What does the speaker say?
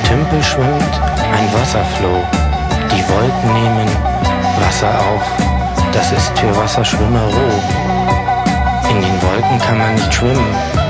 Tümpel schwimmt ein Wasserfloh. Die Wolken nehmen Wasser auf. Das ist für Wasserschwimmer roh. In den Wolken kann man nicht schwimmen.